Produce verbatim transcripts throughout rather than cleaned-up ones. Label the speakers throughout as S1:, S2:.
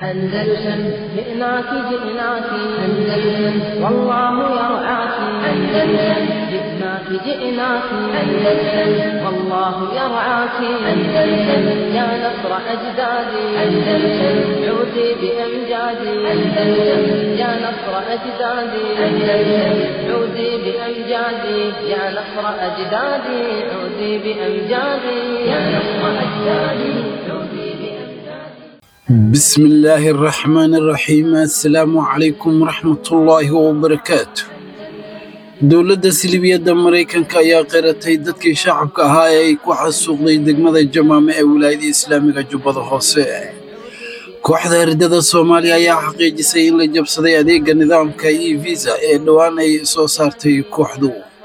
S1: أندلسن جئناك جئناك أندلسن والله يرعاك أندلسن جئناك جئناك أندلسن والله يرعاك أندلسن يا نصر أجدادي أندلسن عودي بأمجادي أندلسن يا نصر أجدادي أندلسن عودي بأمجادي يا نصر أجدادي عودي بأمجادي يا نصر أجدادي عودي
S2: بسم الله الرحمن الرحيم السلام عليكم ورحمة الله وبركاته dowladda silibiyadda Mareykanka ayaa qeratay dadkii shacabka ahaa ee ay ku xasuuqday degmada Jamaame ee wilaayada Islaamiga Jubbada Hoose kooxda ardada Soomaaliya ayaa xaqiijisay in la jabsaday adeegga nidaamka e-visa ee dhawaan ay soo saartay kooxdu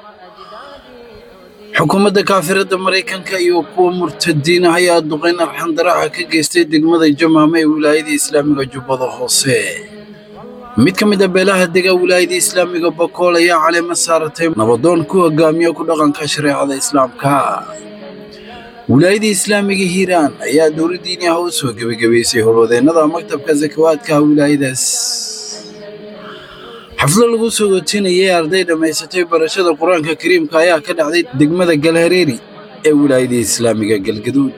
S2: xukuumadda kaafirada Mareykanka iyo kuwa murtadiin ah ayaa duqeyn arxandaraha ka geystay degmada Jamaame ee wilaayada Islaamiga Jubbada Hoose mid ka mid ah beelaha dega wilaayada Islaamiga Bakool ayaa caleema saaratay nabadoon ku hogaamiya ku dhaqanka shariicada Islaamka wilaayada Islaamiga Hiiraan ayaa dowladdiina ah u soo gabagabeysay howlwadeennada maktabka zakawaadka wilaayadaas xaflad lagu soo gootinayay arday dhamaysatay barashada Quraanka Kariimka ayaa ka dhacday degmada Galhareeri ee wilaayada Islaamiga Galgaduud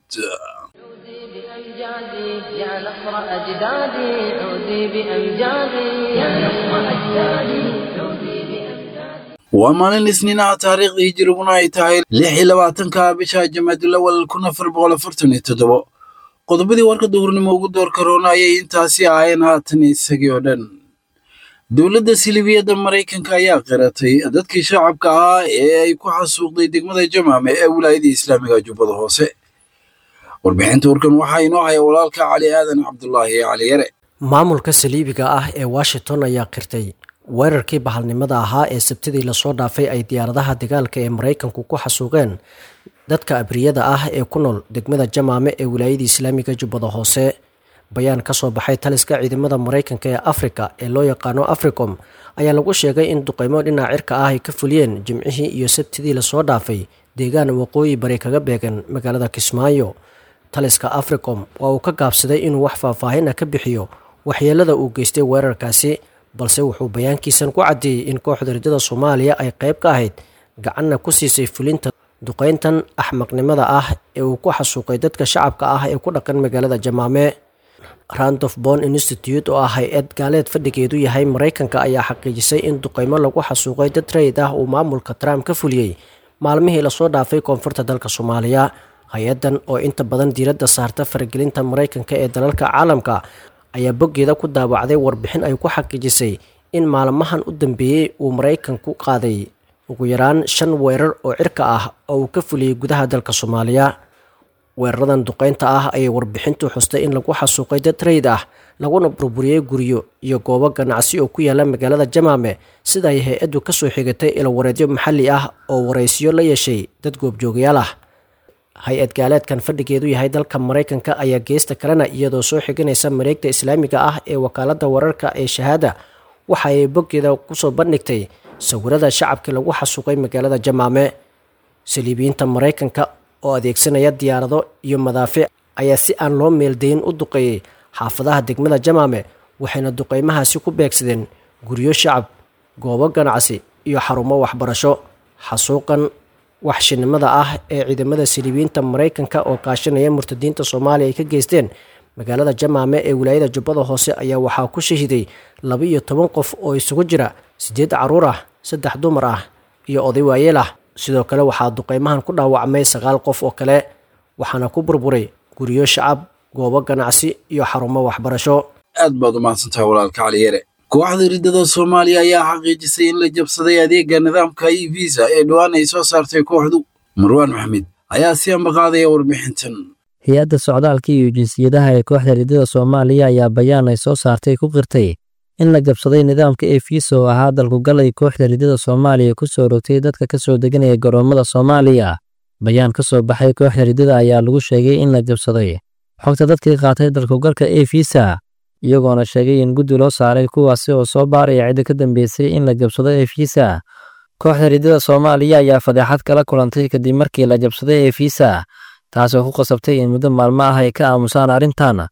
S1: يا نصر أجدادي عودي بأمجادي يا نصر أجدادي عودي بأمجادي
S2: ومالين isniinaha taariikhda hijriguna ay tahay lix iyo labaatanka bisha Jamaadul Awwal kun afar boqol afartan iyo toddoba qodobadii warka duhurnimo ugu door corona ayay intaasi ahaayeen haatan isagii oo dhan dowladda silibiyadda Mareykanka ayaa qeratay dadkii shacabka ahaa ee ay ku xasuuqday degmada Jamaame ee wilaayada Islaamiga Jubbada Hoose warbixinta warkan waxaa inoo haya walaalka Cali Aadan Cabdullaahi Cali Yare
S3: maamulka saliibiga ah ee Washington ayaa qirtay weerarkii bahalnimada ahaa ee sabtidii la soo dhaafay ay diyaaradaha dagaalka ee Mareykanku ku xasuuqeen dadka abriyada ah ee ku nool degmada Jamaame ee wilaayada Islaamiga Jubbada Hoose bayaan ka soo baxay taliska ciidamada Mareykanka ee Afrika ee loo yaqaano Africom ayaa lagu sheegay in duqeymo dhinaca cirka ah ay ka fuliyeen jimcihii iyo sabtidii la soo dhaafay deegaan waqooyi bari kaga beegan magaalada Kismaayo taliska Africom waa uu ka gaabsaday inuu wax faahfaahin ah ka bixiyo waxyeelada uu geystay weerarkaasi balse wuxuu bayaankiisan ku cadeeyay in kooxda ridada Soomaaliya ay qayb ka ahayd gacanna ku siisay fulinta duqeyntan axmaqnimada ah ee uu ku xasuuqay dadka shacabka ah ee ku dhaqan magaalada Jamaame Randolph Bone Institute oo ah hay'ad gaaleed fadhigeedu yahay Mareykanka ayaa xaqiijisay in duqeymo lagu xasuuqay dad rayid ah uu maamulka Trump ka fuliyay maalmihii la soo dhaafay koonfurta dalka Soomaaliya hay-adan oo inta badan diiradda saarta faragelinta Mareykanka ee dalalka caalamka ayaa boggeeda ku daabacday warbixin ay ku xaqiijisay in maalmahan u dambeeyay uu Mareykanku qaaday ugu yaraan shan weerar oo cirka ah oo uu ka fuliyay gudaha dalka Soomaaliya weeraradan duqeynta ah ayay warbixintu xustay in lagu xasuuqay dad rayid ah laguna burburiyay guryo iyo goobo ganacsi oo ku yaala magaalada Jamaame sida ay hay-addu ka soo xigatay ilo wareedyo maxalli ah oo waraysiyo la yeeshay dad goobjoogayaal ah hay-ad gaaleedkan fadhigeedu yahay dalka Mareykanka ayaa geesta kalena iyadoo soo xiganaysa mareegta Islaamiga ah ee wakaaladda wararka ee Shahaada waxa ay boggeeda ku soo bandhigtay sawirada shacabkii lagu xasuuqay magaalada Jamaame saliibiyiinta Mareykanka oo adeegsanaya diyaarado iyo madaafiic ayaa si aan loo meeldayn u duqeeyay xaafadaha degmada Jamaame waxayna duqeymahaasi ku beegsadeen guryo shacab goobo ganacsi iyo xarumo waxbarasho xasuuqan waxshinimada ah ee ciidamada silibiinta Mareykanka oo kaashanaya murtadiinta Soomaaliya ay ka geysteen magaalada Jamaame ee wilaayada Jubbada Hoose ayaa waxaa ku shahiiday laba iyo toban qof oo isugu jira sideed caruur ah saddex dumar ah iyo oday waayeel ah sidoo kale waxaa duqeymahan ku dhaawacmay sagaal qof oo kale waxaana ku burburay guryo shacab goobo ganacsi iyo xarumo waxbarasho
S2: aad baad u mahadsantahay walaalka Cali Yare kooxda ridada Soomaaliya ayaa xaqiijisay in la jabsaday adeegga nidaamka e-visa ee dhawaan ay soo saartay kooxdu Marwaan Maxamed ayaa si ambaqaaday warbixintan
S4: hay'adda socdaalka iyo jinsiyadaha ee kooxda ridada Soomaaliya ayaa bayaan ay soo saartay ku qirtay in la jabsaday nidaamka e-visa oo ahaa dalku galay kooxda ridada Soomaaliya ku soo rogtay dadka ka soo deganaya garoomada Soomaaliya bayaan ka soo baxay kooxda ridada ayaa lagu sheegay in la jabsaday xogta dadkii qaatay dalku galka e-visa iyagoona sheegay in guddi loo saaray kuwaasi oo soo baaraya cid ka dambeysay in la jabsado e-visa kooxda ridada Soomaaliya ayaa fadeexad kala kulantay kadib markii la jabsaday e-visa taasoo ku qasabtay in muddo maalmo ah ay ka aamusaan arrintan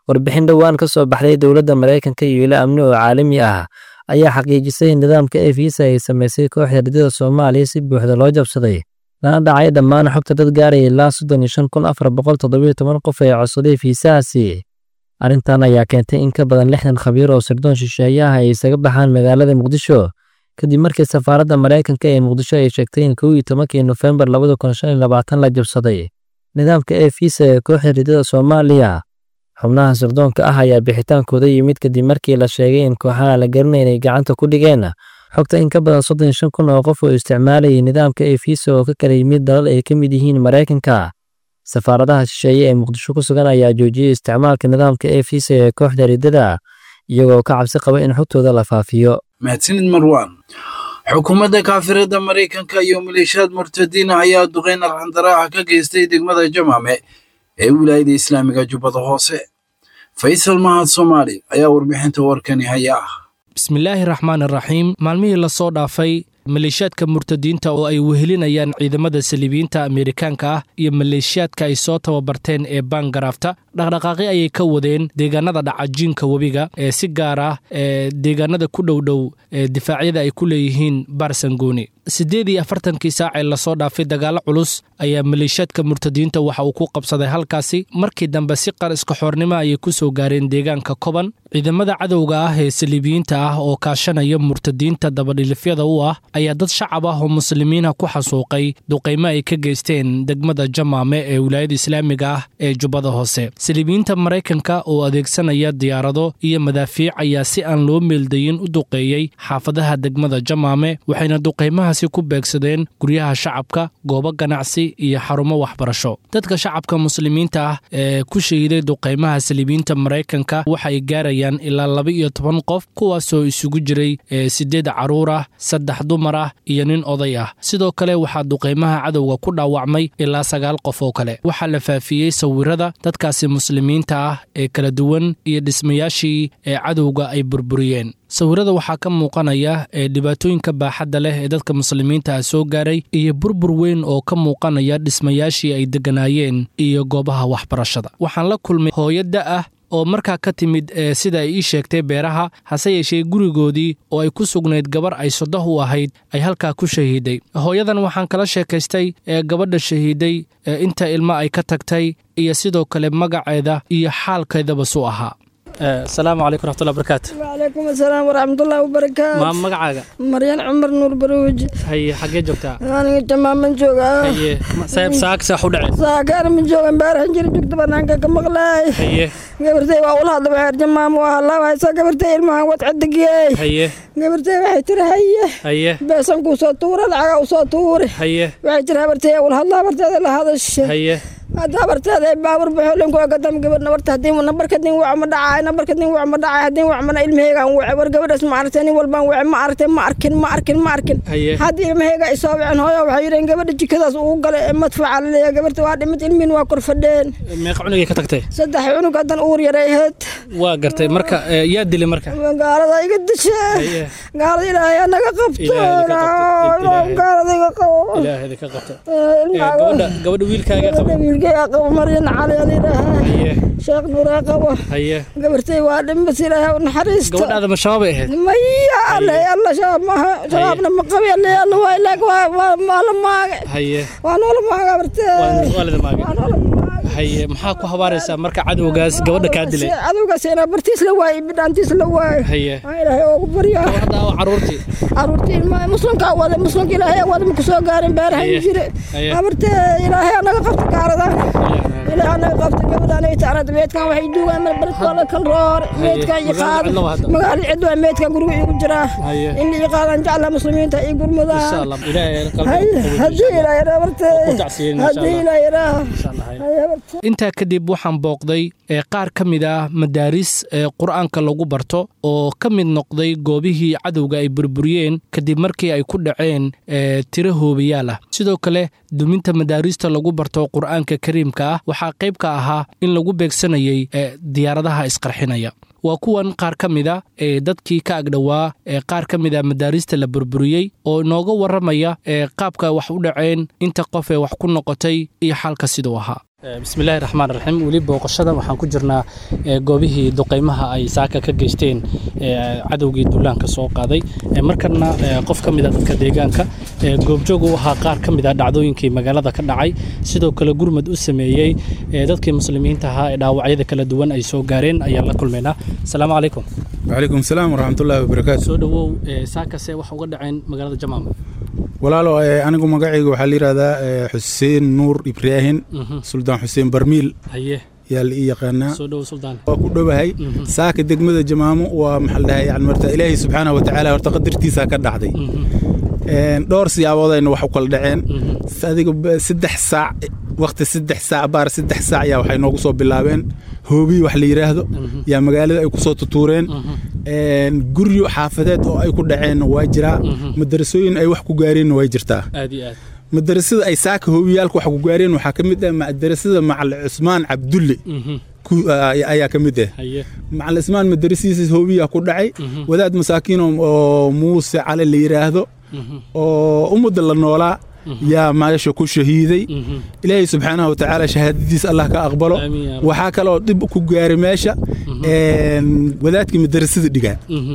S4: warbixin dhowaan ka soo baxday dowladda Mareykanka iyo ilo amni oo caalami ah ayaa xaqiijisay in nidaamka e-Visa ay samaysay kooxda ridada Soomaaliya si buuxda loo jabsaday lana dhacay dhammaan xogta dad gaaraya ilaa soddon iyo shan kun afar boqol toddoba iyo toban qof ee codsaday fiisahaasi. Arrintan ayaa keentay in ka badan lixdan khabiir oo sirdoon shisheeye ah ay isaga baxaan magaalada Muqdisho kadib markii safaaradda Mareykanka ee Muqdisho ay sheegtay in kow iyo tobankii Noofembar labada kun shan iyo labaatan la jabsaday nidaamka e-Visa ee kooxda ridada Soomaaliya. Xubnaha sirdoonka ah ayaa bixitaankooda yimid kadib markii la sheegay in kooxaha la garanay inay gacanta ku dhigeen xogta in ka badan soddon iyo shan kun oo qof oo isticmaalayay nidaamka e-Visa oo ka kala yimid dalal ay ka mid yihiin Mareykanka. Safaaradaha shisheeye ee Muqdisho ku sugan ayaa joojiyay isticmaalka nidaamka e-Visa ee kooxda ridada iyagoo ka cabsi qaba in xogtooda la faafiyo.
S2: mahadsanid Marwan. xukuumadda kaafirada Mareykanka iyo maleeshiyad murtadiin ayaa duqeyn arxandaraaca ka geystay degmada Jamaame ee wilaayada Islaamiga Jubbada Hoose. Faysal Mahad Soomaali ayaa warbixinta warkani haya.
S5: bismillaahi raxmaani raxiim. maalmihii la soo dhaafay maleeshiyaadka murtadiinta oo ay wehelinayaan ciidamada saliibiyiinta Ameerikaanka ah iyo maleeshiyaadka ay soo tababarteen ee Bangarafta dhaqdhaqaaqi ayay ka wadeen deegaanada dhacajiinka webiga ee si gaar ah ee deegaanada ku dhowdhow ee difaacyada ay ku leeyihiin Barsangoni. siddeed iyo afartankii saac ee la soo dhaafay dagaalo culus ayaa maleeshiyaadka murtadiinta waxa uu ku qabsaday halkaasi. markii dambe si qar iska xoornimo ayay ku soo gaareen deegaanka Koban. ciidamada cadowga ah ee saliibiyiinta ah oo kaashanaya murtadiinta dabadhilifyada u ah ayaa dad shacab ah oo muslimiina ku xasuuqay duqeymo ay ka geysteen degmada Jamaame ee wilaayada Islaamiga ah ee Jubbada Hoose. saliibiyiinta Mareykanka oo adeegsanaya diyaarado iyo madaafiic ayaa si aan loo meeldayin u duqeeyay xaafadaha degmada Jamaame waxayna duqeymahaasi ku beegsadeen guryaha shacabka, goobo ganacsi iyo xarumo waxbarasho. dadka shacabka muslimiinta ah ee ku shahiiday duqeymaha saliibiyiinta Mareykanka waxay gaarayaan ilaa laba iyo toban qof kuwaasoo isugu jiray siddeed caruur ah, saddex dumar ah iyo nin oday ah. sidoo kale waxaa duqeymaha cadowga ku dhaawacmay ilaa sagaal qof oo kale. waxaa la faafiyey sawirada dadkaasi muslimiinta ah ee kala duwan iyo dhismayaashii ee cadowga ay burburiyeen. sawirada waxaa ka muuqanaya ee dhibaatooyinka baaxadda leh ee dadka muslimiinta ah soo gaaray iyo burbur weyn oo ka muuqanaya dhismayaashii ay degganaayeen iyo goobaha waxbarashada. waxaan la kulmay hooyada ah oo markaa ka timid ee sida ay ii sheegtay beeraha, hase yeeshee gurigoodii oo ay ku sugnayd gabar ay sodoh u ahayd ay halkaa ku shahiiday. hooyadan waxaan kala sheekaystay ee gabadha shahiiday ee inta ilmo ay ka tagtay iyo sidoo kale magaceeda iyo xaalkeedaba suu ahaa. السلام عليكم ورحمة الله وبركاته.
S6: وعليكم السلام ورحمة الله وبركاته.
S5: ما مقعقة؟
S6: مريان عمر نور بروج.
S5: هي حقي جوكتا.
S6: أنا تمام من جوكا.
S5: هي سايب ساك ساحود عين.
S6: ساكر من جوكا امبارح نجري جوكتا بنانكا كمغلاي.
S5: هي.
S6: قبرتي وأول هذا بحر جمام والله وهاي ساك قبرتي المها وتعدقي.
S5: هي.
S6: قبرتي waxay tiri haye.
S5: هي.
S6: بسان ku soo tuura lacag u soo tuuri.
S5: هي.
S6: waxay tiri habartay wal hadla bartada la hadashay.
S5: هي.
S6: هذا برتاد بابر بحولين كو قدام قبرنا برت هدين ونبرك دين وعم دعاي نبرك دين وعم دعاي هدين وعمنا ilmahayga aan wacay war gabadhaas ma aragtay walbaan wacay ma aragtay ma arkin ma arkin ma arkin hadii ilmahayga ay soo waceen hooyo waxay yireen gabadha jikadaas uu galay madfac leeyahay gabarta waa dhimid ilmiin waa kor fadheen
S5: meeqa cunugay ka tagtay
S6: saddex cunug adan uur yareeyay
S5: waa gartay marka yaa dilay marka
S6: gaalada iga dishay gaalada ilaahay naga qabto gaalada iga qabo
S5: ilaahay ka qabto gabadha gabadha wiilkaaga qabo
S6: wiilkaaga qabo maryan cali ilaahay sheekh nuura qabo
S5: haye
S6: gabartay waa dhimbas ilaahay u naxariisto
S5: gabadhaada ma shabaab ay ahayd
S6: maya alla alla shabaab ma shabaabna ma qabi alla alla waa ilaag waa maala maaga
S5: haye
S6: waa nool maaga gabartay
S5: waa waalida maaga waa nool haye maxaa ku habaaraysaa marka cadowgaas gabadha ka dilay
S6: cadowgaas ina bartiis la waayay bidhaantiis la waayay
S5: haye
S6: ilaahay oo bariya
S5: gabadha caruurtii
S6: caruurtii ma muslimka wada muslimka ilaahay wada ma ku soo gaarin beerahan jire gabartay ilaahay anaga qabta gaarada ilaahay anaga qabta gabadha ay taarad meedkan waxay duugaan mar barad wala kal roor meedkan yaqaan magaal cid waa meedkan guriga igu jira in la yaqaan jacla muslimiinta ay gurmada insha Allah ilaahay qalbiga hadii ilaahay rabartay hadii ilaahay insha Allah intaa kadib waxaan booqday ee qaar ka mid ah madaaris ee quraanka lagu barto oo ka mid noqday goobihii cadowga ay burburiyeen kadib markii ay ku dhaceen tiro hoobiyaal ah. sidoo kale duminta madaarista lagu barto quraanka kariimka ah waxaa qayb ka ahaa in lagu beegsanayay diyaaradaha isqarxinaya.
S5: waa kuwan qaar ka mid a ee dadkii ka agdhowaa ee qaar ka mid a madaarista la burburiyey oo inooga warramaya ee qaabka wax u dhaceen inta qof ee wax ku noqotay iyo xalka siduu ahaa. bismillaahi raxmaan raxiim. weli booqashada waxaan ku jirnaa goobihii duqeymaha ay saaka ka geysteen cadowgii duulaanka soo qaaday. markana qof ka mid a dadka deegaanka goobjoog u ahaa qaar ka mid a dhacdooyinkii magaalada ka dhacay, sidoo kale gurmad u sameeyey dadkii muslimiinta ahaa ee dhaawacyada kala duwan ay soo gaareen ayaan la kulmaynaa. asalaamu calaykum.
S7: waalaikum salaam waraxmatullaahi wabarakaatu.
S5: soo dhawow. saakase wax uga dhaceen magaalada Jamaama?
S7: walaalo anigu magacayga waxaa la yiraahdaa Xuseen Nuur Ibraahin Suldaan Xuseen Barmiil
S5: haye
S7: yaa la yaqaanaa.
S5: soo dhawow Suldaan.
S7: waa ku dhawahay saaka degmada Jamaamo waa maxal dhahay yani marta Ilaahay subxaanahu wa ta'aala horta qadartiisa ka dhacday een dhowr siyaaboodayna wax u kala dhaceen. adiga saddex saac waqti saddex saac baar saddex saac yaa waxay noogu soo bilaabeen hoobi wax la yiraahdo yaa magaalada ay ku soo tutuureen een guryo xaafadeed oo ay ku dhaceen waa jira madrasooyin ay wax ku gaareen way jirtaa.
S5: aad iyo aad
S7: madrasada ay saaka hoobiyaalku wax ku gaareen waxa kamid ah madrasada Macal Cusmaan Cabdulle ayaa kamid ah. Macal Cusmaan madrasiisa hoobiya ku dhacay wadaad masaakiin oo Muuse Cali la yiraahdo oo umada la noolaa yaa maasha ku shahiiday. Ilaahay subxaanahu wa ta'aala shahaadadiis Allah ka aqbalo. waxa kale oo dib ku gaaray meesha een wadaadkii madrasada dhigaa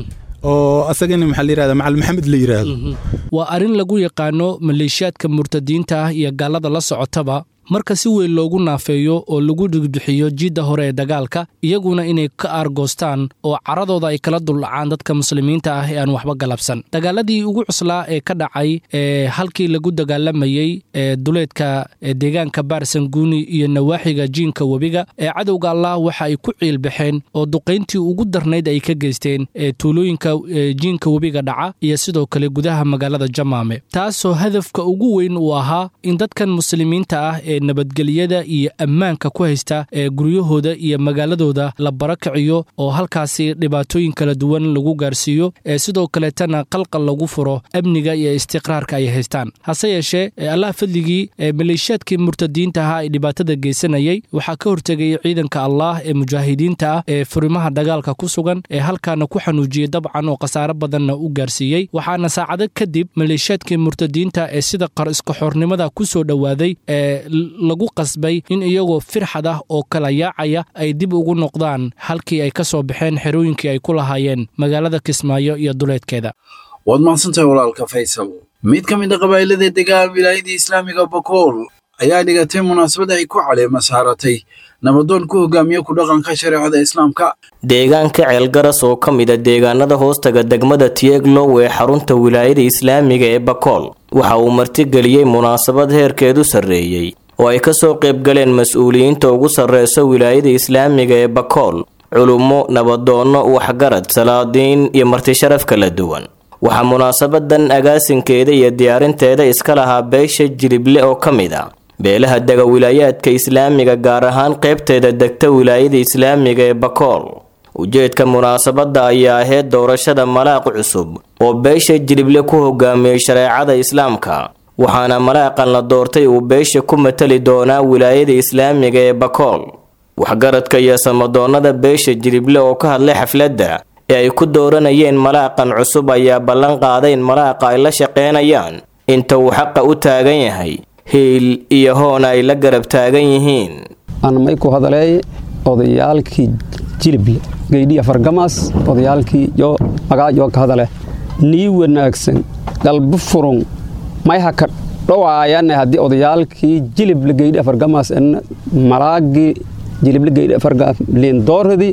S7: oo asagana maxaa la yiraahdaa Macal Maxamed la yiraahdo.
S5: waa arin lagu yaqaano maleeshiyaadka murtadiinta ah iyo gaalada la socotaba marka si weyn loogu naafeeyo oo lagu dhigbixiyo jidda hore ee dagaalka, iyaguna inay ka aargoostaan oo caradooda ay kala duldhacaan dadka muslimiinta ah ee aan waxba galabsan. dagaaladii ugu cuslaa ee ka dhacay ee halkii lagu dagaalamayey ee duleedka deegaanka Baarsanguuni iyo nawaaxiga jiinka webiga ee cadowga Allah waxa ay ku ciilbaxeen oo duqeyntii ugu darnayd ay ka geysteen ee tuulooyinka jiinka webiga dhaca iyo sidoo kale gudaha magaalada Jamaame, taasoo hadafka ugu weyn uu ahaa in dadkan muslimiinta ah nabadgelyada iyo ammaanka ku haysta ee guryahooda iyo magaaladooda la barakaciyo oo halkaasi dhibaatooyin kala duwan lagu gaarsiiyo ee sidoo kale tana qalqal lagu furo amniga iyo istiqraarka ay haystaan. hase yeeshee Allah fadligii maleeshiyaadkii murtadiinta ahaa ay dhibaatada geysanayay waxaa ka hortegay ciidanka Allah ee mujaahidiinta ah ee furimaha dagaalka ku sugan ee halkaana ku xanuujiyay dabcan oo qasaaro badanna u gaarsiiyey. waxaana saacado kadib maleeshiyaadkii murtadiinta ee sida qar iska xornimada ku soo dhawaaday ee lagu qasbay in iyagoo firxad ah oo kala yaacaya ay dib ugu noqdaan halkii ay ka soo baxeen xerooyinkii ay ku lahaayeen magaalada Kismaayo iyo duleedkeeda.
S2: waad mahadsantahay walaalka Faysal. mid ka mid ah qabaa'ilada deegaanka wilaayada Islaamiga Bakool ayaa dhigatay munaasabad ay ku caleema saaratay nabadoon ku hogaamiya ku dhaqanka shariicada Islaamka.
S8: deegaanka Ceelgaras oo ka mid ah deegaanada hoostaga degmada Tieglow ee xarunta wilaayada Islaamiga ee Bakool waxa uu martigeliyay munaasabad heerkeedu sareeyay oo ay ka soo qayb galeen mas'uuliyiinta ugu sarreeya wilaayada Islaamiga ee Bakool, culumo, nabadoono, waxgarad, salaadiin iyo marti sharaf kala duwan. waxaa munaasabadan agaasinkeeda iyo diyaarinteeda iska lahaa beesha Jilible oo ka mid ah beelaha dega wilaayaadka Islaamiga gaar ahaan qaybteeda degta wilaayada Islaamiga ee Bakool. ujeedka munaasabada ayaa ahayd doorashada malaaq cusub oo beesha Jilible ku hogaamiyay shariicada Islaamka, waxaana malaaqan la doortay uu beesha ku matali doonaa wilaayada Islaamiga ee Bakool. waxgaradka iyo samadoonada beesha Jilible oo ka hadlay xafladda ee ay ku dooranayeen malaaqan cusub ayaa ballan qaaday in malaaqa ay la shaqeynayaan inta uu xaqa u taagan yahay, hiil iyo hoon ay la garab taagan yihiin.
S9: aan may ku hadalay odayaalkii Jilible geydii Fargamas odayaalkii yo magaajo ka hadalay nii wanaagsan qalbi furun may haka dhawaayaan hadii odayaalkii Jilible geydii Fargamas in malaaqi Jilible geydii Fargamas leen dooradi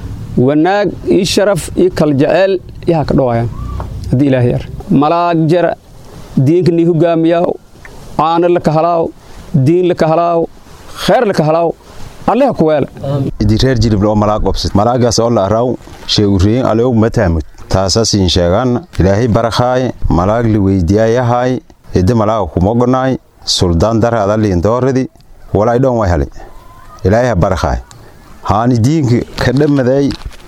S9: wanaag ii sharaf ii kal jacel yaa ka dhawaayaan hadii Ilaahay yar malaaq jar diinka ni hogaamiyaa aan la ka halaaw diin la ka halaaw khair la ka halaaw Allah ku wala
S10: idi reer Jilible oo malaaq qabsad malaaqaas oo la araaw sheegureen aleew mataamud taasasiin sheegan Ilaahay barakhay malaaq li weydiyayahay hada malaaq ku mognay suldaan darada liin dooradi walay dhoon way halay Ilaahay barakhay haani diinka ka dhamaday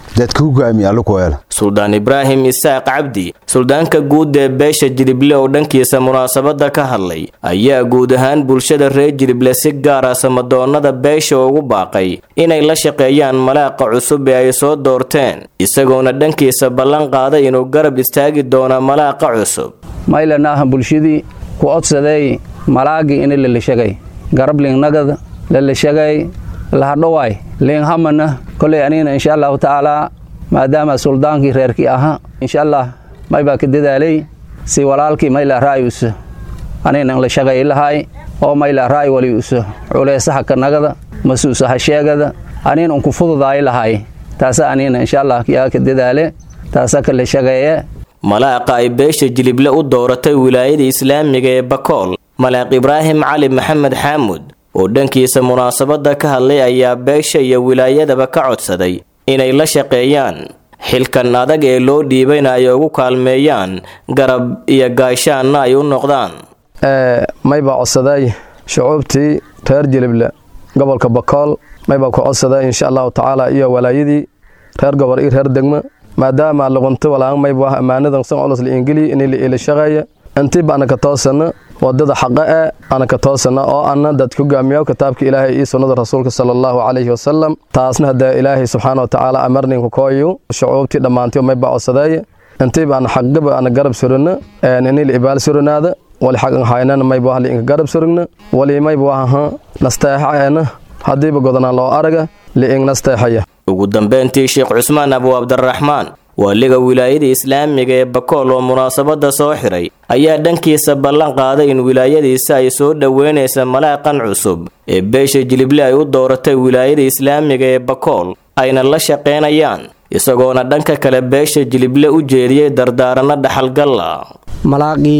S10: dadka hogaami alla ku hela
S8: suldaan ibraahim isaaq cabdi suldaanka guud ee beesha jilible oo dhankiisa munaasabada ka hadlay ayaa guud ahaan bulshada reer jilible si gaar ah samadoonada beesha ugu baaqay inay la shaqeeyaan malaaqa cusub ee ay soo doorteen isagoona dhankiisa ballan qaaday inuu garab istaagi doono malaaqa cusub
S11: maylanaha bulshadii ku codsaday malaagi in la shaqay garab liinagada la shaqay la hadhowaay liin hamana kulay anina insha Allah taala maadaama suldaankii reerkii ahaa insha Allah may baa ka dadaalay si walaalkii may la raayus anina la shaqay lahay oo may la raay wali us culaysaha ka nagada masuusaha sheegada anina ku fududaay lahay taas anina insha Allah yaa ka dadaale taas ka la shaqeeye
S8: malaaqa ay beesha jilible u dooratay wilaayada islaamiga ee Bakool malaaq Ibraahim Cali Maxamed Xamuud oo dhankiisa munaasabada ka hadlay ayaa beesha iyo wilaayadaba ka codsaday inay la shaqeeyaan xilkan adag ee loo dhiibayna ay ugu kaalmeeyaan garab iyo gaashaanna ay u noqdaan
S11: ee mayba codsaday shucuubtii reer jilible gobolka Bakool mayba ku codsaday insha Allah taala iyo wilaayadii reer gobol iyo reer degmo maadaama luqunta walaan mayba amaanadan san culus la ingili in la shaqeeyo intii baan ka toosana wadada xaqa ah ana ka toosana oo ana dad ku gaamiyo kitaabka Ilaahay iyo sunnada rasuulka sallallahu alayhi wasallam taasna hada Ilaahay subhanahu wa ta'ala amarnin ku kooyo shucuubtii dhamaantii may baacasaday intii baan xaqaba ana garab suruna in la ibaal suranaada wali xaqan haynana may baa in garab surugna wali may baa nastaahayna hadii ba godana loo araga li in nastaahaya
S8: ugu dambeyntii Sheekh Cusmaan Abu Abdurrahmaan waliga wilaayada islaamiga ee Bakool oo munaasabada soo xiray ayaa dhankiisa ballan qaaday in wilaayadiisa ay soo dhaweynaysa malaaqan cusub ee beesha jilible ay u dooratay wilaayada islaamiga ee Bakool ayna la shaqeynayaan isagoona dhanka kale beesha jilible u jeediyay dardaaranna dhaxalgal
S12: malaaqi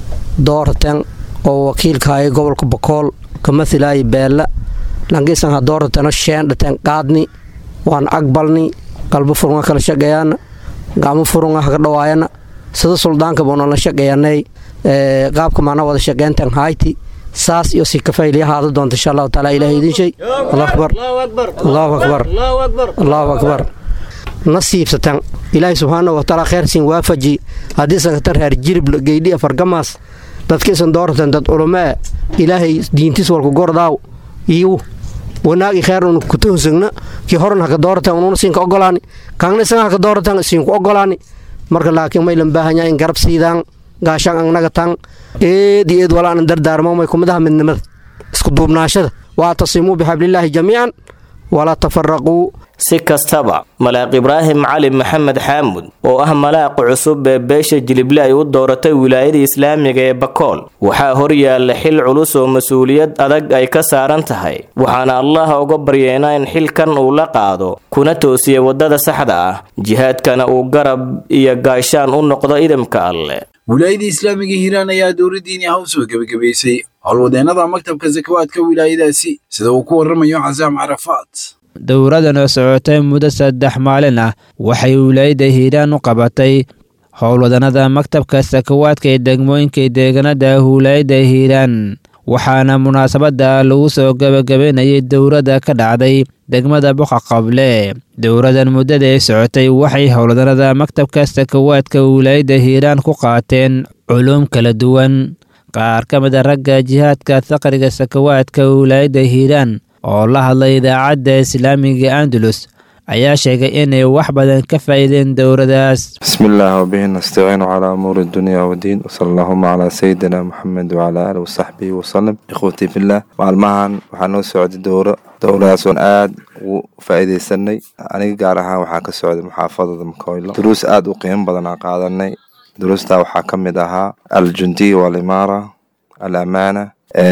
S12: doortan oo wakiilka ay gobolka Bakool ka mathalay beela langisan ha doortan sheen dhatan qaadni waan aqbalni qalbo furma kala shaqeeyaan gaamu furunga ka dhawaayana sida suldaanka boona la shaqeeyanay ee qaabka maana wada shaqeyntan hayti saas iyo si ka fayliyaha doonta insha Allah taala ilaahay idin shay Allahu akbar Allahu akbar Allahu akbar Allahu akbar nasiibsatan ilaahay subhanahu wa taala khair sin waafaji hadiisan ka tar jirib geeydi fargamaas dadkiisan doortan dad culumee ilaahay diintiis walku gordaaw iyo wanaagi khayrun ku toosagna ki horan ka doortan uu siin ka ogolaani kaagna san ka doortan siin ku ogolaani marka laakiin may lan baahanyaa in garab siidaan gaashan anaga tan ee diid wala aan dardaarmo may kumadaha midnimada isku duubnaashada waa tasimu bihablillahi jamii'an wala tafarraqu
S8: si kastaba malaaq Ibraahim Cali Maxamed Xamuud oo ah malaaq cusub ee beesha jilible ay u dooratay wilaayada islaamiga ee Bakool waxa hor yaala xil culus oo mas'uuliyad adag ay ka saaran tahay waxaana Allah uga baryeena in xilkan uu la qaado kuna toosiyo wadada saxda ah jihaadkana uu garab iyo gaashaan u noqdo idamka alle
S2: wilaayada islaamiga Hiiraan ayaa dowladdiina hoos u gabagabeysay howlwadeenada maktabka zakawaadka wilaayadaasi sida uu ku waramayo Xasaam Carafaat
S13: dowradan oo socotay muddo saddex maalin ah waxay wilaayada Hiiraan u qabatay howlwadanada maktabka zakawaadka ee degmooyinka deegaanada wilaayada Hiiraan waxaana munaasabada lagu soo gabagabeynayay dowrada ka dhacday degmada Buqa Qable dowradan muddada ay socotay waxay howlwadanada maktabka zakawaadka wilaayada Hiiraan ku qaateen culuum kala duwan qaar ka mid ah ragga jihaadka faqriga zakawaadka wilaayada Hiiraan oo la hadlay idaacadda islaamiga Andalus ayaa sheegay inay wax badan ka faa'iideen dowradaas
S14: bismillaah wa bihi nastaciinu calaa umuuri dunya wa diin sallallahu ala sayyidina Muhammad wa ala alihi wa sahbihi wa sallam ikhwati fillah maalmahan waxaan noo socday dowro dowradaas oo aad u faa'iideysanay aniga gaar ahaan waxaan ka socday muxaafadada Makoylo duruus aad u qiimo badan aan qaadanay duruusta waxaa ka mid ahaa al-jundi wal imara al-amana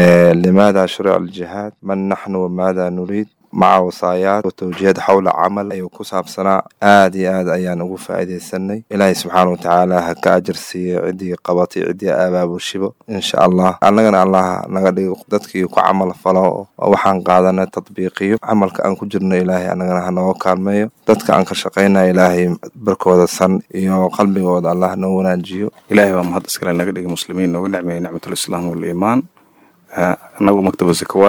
S14: لماذا شرع الجهاد من نحن وماذا نريد مع وصايات وتوجيهات حول عمل أي كسب سنة آدي آد أيان وفا عدي السنة إلهي سبحانه وتعالى هكا أجرسي عدي قبطي عدي آباب الشبه إن شاء الله أننا الله نغدي قدتك يكو عمل فلو وحان قادنا تطبيقي عملك أنكو جرنا إلهي أننا هنوكال ميو دتك أنك شقينا إلهي بركو ذا السن يو قلبي وذا الله نونا جيو
S15: إلهي ومهد اسكرا نغدي مسلمين ونعمي نعمة الإسلام والإيمان anagu maktabka zakawaad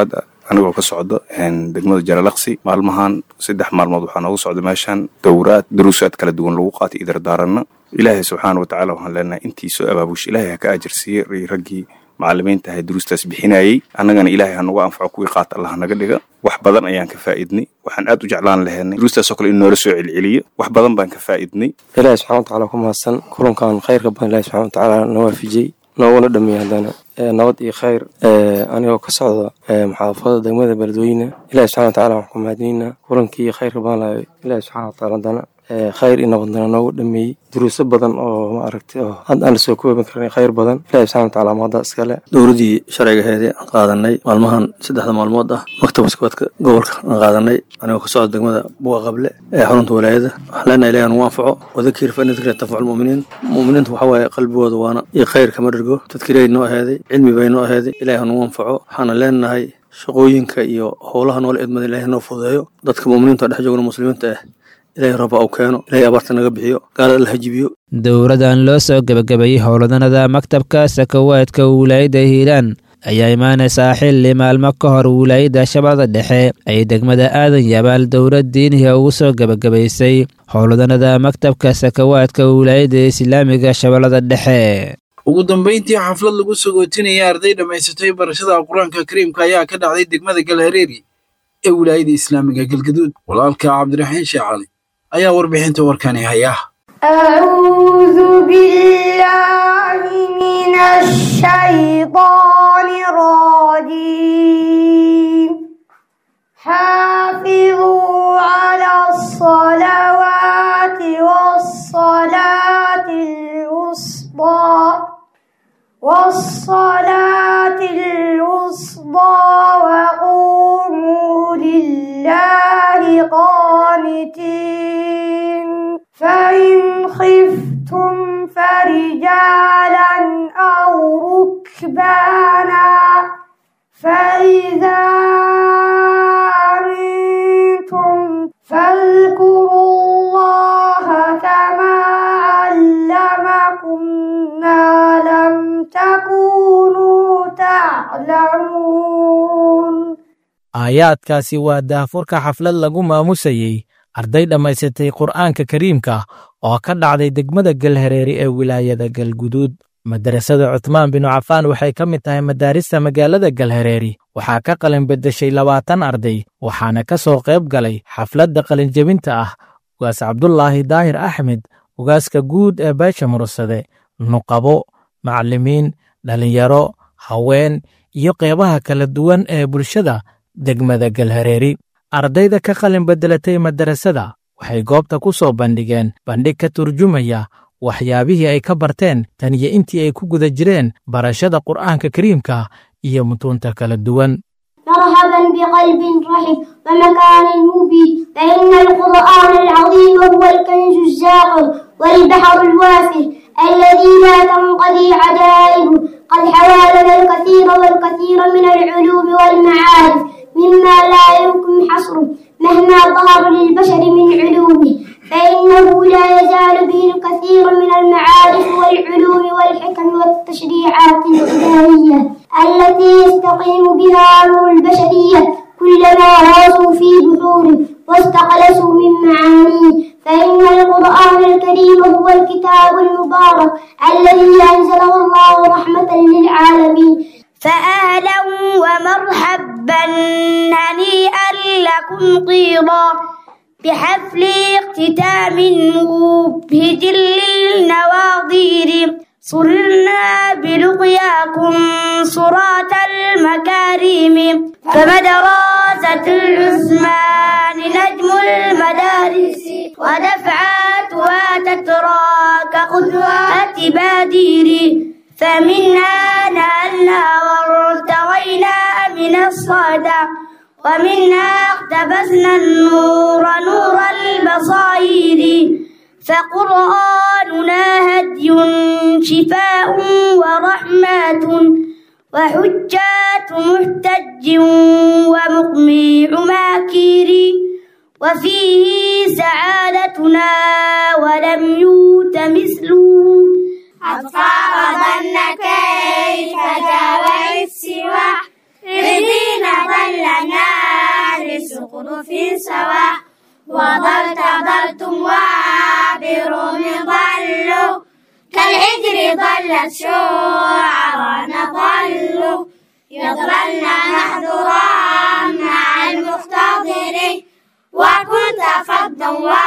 S15: anigoo ka socdo degmada Jalalaqsi maalmahan saddex maalmood waxaan ugu socday meeshan dowraad duruusaad kala duwan lagu qaatay idar daarana ilaahay subxaanahu wa ta'aala waxaan leenahay intii soo abaabush ilaahay ka ajirsiiyay raggii macallimiinta ay duruustaas bixinayay annagana ilaahay ha nagu anfaco kuwii qaata Allah naga dhiga wax badan ayaan ka faa'iidnay waxaan aad u jeclaan lahaynay duruustaas oo kale in noola soo celceliyo wax badan baan ka faa'iidnay
S16: ilaahay subxaanahu wa ta'aala ku mahadsan kulankan khayrka badan ilaahay subxaanahu wa ta'aala noo waafijiyay noona dhameeyay hadana nabad iyo khayr anigoo ka socda maxaafadada degmada Beledweyne ilaahay subxaanahu wa ta'aala waxaan ku mahadinaynaa kulankii khayrka badan ilaahay subxaanahu wa ta'aala hadana khayr iyo nabadna noogu dhameeyay duruuso badan oo ma aragtay oo had aan soo kooban karin khayr badan ilaahay subxaanahu wa ta'aala maada iskale
S17: dowladii sharcigaheeda qaadanay maalmahan saddexda maalmood ah maktabka squadka gobolka qaadanay anigoo ka socda degmada Buuqa Qable ee xarunta walaayada waxaan ilaahay aan waafaqo wadakir fana dhikra tafacul mu'miniin mu'miniintu waxa waaye qalbigooda waana iyo khayr kama dhirgo tadkiray noo aheeday cilmi bay noo aheeday ilaahay aan waafaqo waxaan leenahay shaqooyinka iyo howlaha nool eedmada ilaahay noo fududeeyo dadka mu'miniinta dhex joogna muslimiinta ah ilaahay raba uu keeno ilaahay abaarta naga bixiyo gaar la hajibiyo
S13: dowladan loo soo gabagabeeyay howladanada maktabka sakawaadka wilaayada Hiiraan ayaa imaanaysaa xilli maalmo ka hor wilaayada Shabeellada Dhexe ay degmada Aadan Yabaal dowlad diiniga ugu soo gabagabaysay howladanada maktabka sakawaadka wilaayada Islaamiga Shabeellada Dhexe
S2: ugu dambeyntii xaflad lagu sagootinayay arday dhamaysatay barashada quraanka kariimka ayaa ka dhacday degmada Galhareeri ee wilaayada Islaamiga Galgaduud walaalka Cabdiraxiin Sheekh ayaa warbixinta warkani haya
S18: a'uuzu billahi minash shaytaanir rajiim haafizu 'alas salawaati was salaatil wustaa was salaatil wustaa wa qumu lillahi qanitiin فإن خفتم فرجالا أو ركبانا فإذا أمنتم فاذكروا الله كما علمكم ما لم تكونوا تعلمون
S19: aayaadkaasi waa daahfurka xaflad lagu maamusayay arday dhammaysatay qur'aanka kariimka oo ka dhacday degmada Galhareeri ee wilaayada Galguduud madrasada Cuthmaan bin Cafaan waxay ka mid tahay madaarista magaalada Galhareeri waxaa ka qalin bedeshay labaatan arday waxaana ka soo qayb galay xafladda qalin jebinta ah ugaas Cabdullaahi Daahir Axmed ugaaska guud ee beesha Mursade nuqabo macallimiin dhalinyaro haween iyo qeybaha kala duwan ee bulshada degmada Galhareeri ardayda ka qalin bedelatay madrasada waxay goobta ku soo bandhigeen bandhig ka turjumaya waxyaabihii ay ka barteen tan iyo intii ay ku guda jireen barashada qur'aanka kariimka iyo mutuunta kala duwan
S18: مرحبا بقلب رحب ومكان مبين فإن القرآن العظيم هو الكنز الزاخر والبحر الوافر الذي لا تنقضي عجائبه قد حوى لنا الكثير والكثير من العلوم والمعارف مما لا يمكن حصره مهما ظهر للبشر من علومه فإنه لا يزال به الكثير من المعارف والعلوم والحكم والتشريعات الإلهية التي يستقيم بها أمر البشرية كلما غاصوا في بحوره واستخلصوا من معانيه فإن القرآن الكريم هو الكتاب المبارك الذي أنزله الله رحمة للعالمين فأهلا ومرحبا هنيئا لكم طيبا بحفل اختتام مبهج للنواظير صرنا بلقياكم صراط المكارم فمدرسة العثمان نجم المدارس ودفعاتها تترى كقدوات بادير فمنها نالنا وارتوينا من الصدى ومنها اقتبسنا النور نور البصائر فقرآننا هدي شفاء ورحمة وحجات محتج ومقمع ماكر وفيه سعادتنا ولم يوت مثله أطفال ظن كيف جاوى السوى ردينا ظلنا لسقط في سواء وضلت ضلتم وبروم ضلوا كالهجر ضلت شعرانا ضلوا يضللنا نحضرا مع المختضر وكنت فضا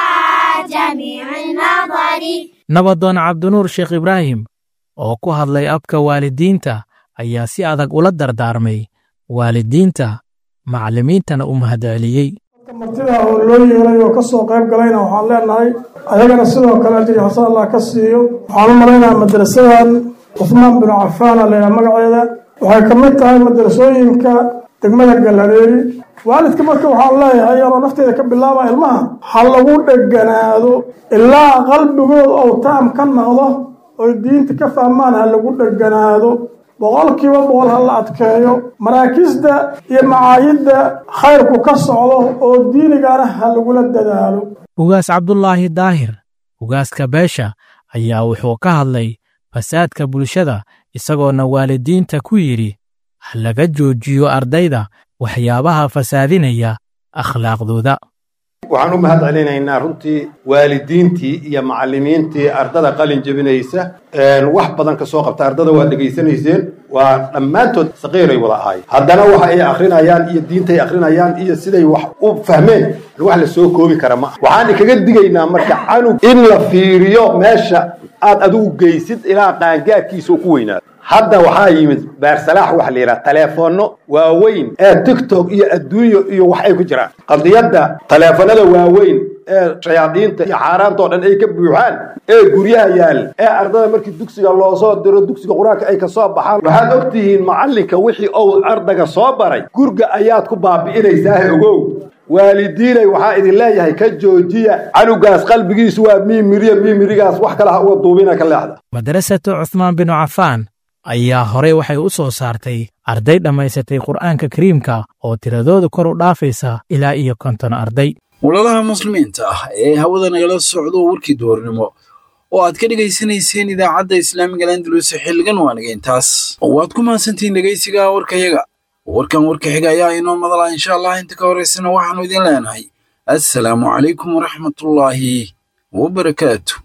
S18: وجميع النظر
S19: nabadoon cabdinuur sheekh ibraahim oo ku hadlay abka waalidiinta ayaa si adag ula dardaarmay waalidiinta macallimiintana u mahadceliyey
S20: martida oo loo yeeray oo ka soo qayb galayna waxaan leenahay ayagana sidoo kale ajri xasan Allah ka siiyo waxaan u maleynayaa madrasadan Uthman bin Affan la magaceeda waxay ka mid tahay madrasooyinka degmada Galhareeri waalidka marka waxaan leeyahay oo nafteeda ka bilaaba ilmaha hal lagu dhaganaado ilaa qalbigooda oo taam ka noqdo oo diinta ka fahmaan hal lagu dhaganaado boqolkiiba boqol hal la adkeeyo maraakiisda iyo macaayidda khayrku ka socdo oo diinigana hal lagula dadaalo
S19: ugaas cabdullaahi daahir ugaaska beesha ayaa wuxuu ka hadlay fasaadka bulshada isagoona waalidiinta ku yidhi ha laga joojiyo ardayda waxyaabaha fasaadinaya akhlaaqdooda
S21: waxaan u mahad celinaynaa runtii waalidiintii iyo macallimiintii ardada qalin jebinaysa wax badan ka soo qabta ardada waa dhegaysanayseen waa dhammaantood saqiiray wada ahay haddana waxa ay akhrinayaan iyo diintay akhrinayaan iyo siday wax u fahmeen wax la soo koobi kara ma waxaan kaga digaynaa marka canug in la fiiriyo meesha aad adigu geysid ilaa qaangaadkiisa ku weynaado hadda waxaa yimid baarsalaax wax la yidhaha taleefoonno waaweyn ee tiktok iyo adduunyo iyo wax ay ku jiraan qadiyadda taleefanada waaweyn ee shayaadiinta iyo xaaraantoo dhan ay ka buuxaan ee guryaha yaal ee ardada markii dugsiga loo soo diro dugsiga qur-aanka ay ka soo baxaan waxaad og tihiin macallinka wixii uu ardaga soo baray gurga ayaad ku baabi'inaysaa ogow waalidiinay waxaa idin leeyahay ka joojiya canugaas qalbigiisu waa miimiriya miimirigaas wax kale ha uga duubina ka leexda
S19: madrasatu Uthman bin Affan ayaa hore waxay u soo saartay arday dhammaysatay qur'aanka kariimka oo tiradooda kor u dhaafaysa ilaa iyo konton arday
S2: walaalaha muslimiinta ah ee hawada nagala socdo warkii doornimo oo aad ka dhageysanayseen idaacadda islaamiga Andalus xilligan waanaga intaas waad ku mahadsantiin dhageysiga warkayaga warkan warka xiga ayaa inoo madala insha Allah inta ka horeysana waxaanu idin leenahay assalaamu calaykum waraxmatullaahi wabarakaatuh